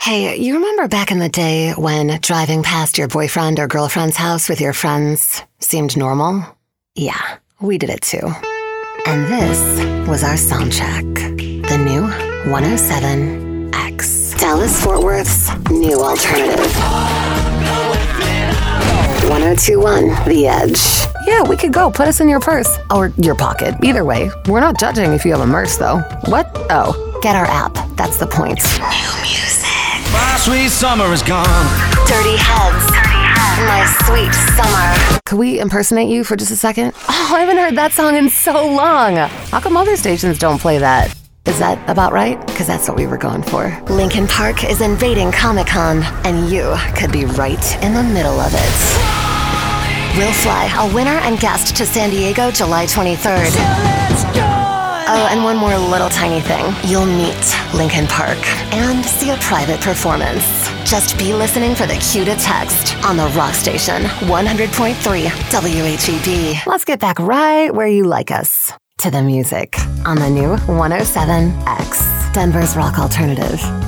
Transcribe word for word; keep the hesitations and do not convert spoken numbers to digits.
Hey, you remember back in the day when driving past your boyfriend or girlfriend's house with your friends seemed normal? Yeah, we did it too. And this was our soundtrack. The new one oh seven X. Dallas-Fort Worth's new alternative. ten twenty-one The Edge. Yeah, we could go. Put us in your purse. Or your pocket. Either way. We're not judging if you have a Merce, though. What? Oh, get our app. That's the point. New music. My sweet summer is gone. Dirty Heads. My sweet summer. Could we impersonate you for just a second? Oh, I haven't heard that song in so long. How come other stations don't play that? Is that about right? Because that's what we were going for. Linkin Park is invading Comic-Con, and you could be right in the middle of it. We'll fly a winner and guest to San Diego July twenty-third. So let's go. Oh, and one more little tiny thing. You'll meet Linkin Park and see a private performance. Just be listening for the cue to text on the rock station, one hundred point three W H E B. Let's get back right where you like us. To the music on the new one oh seven X, Denver's rock alternative.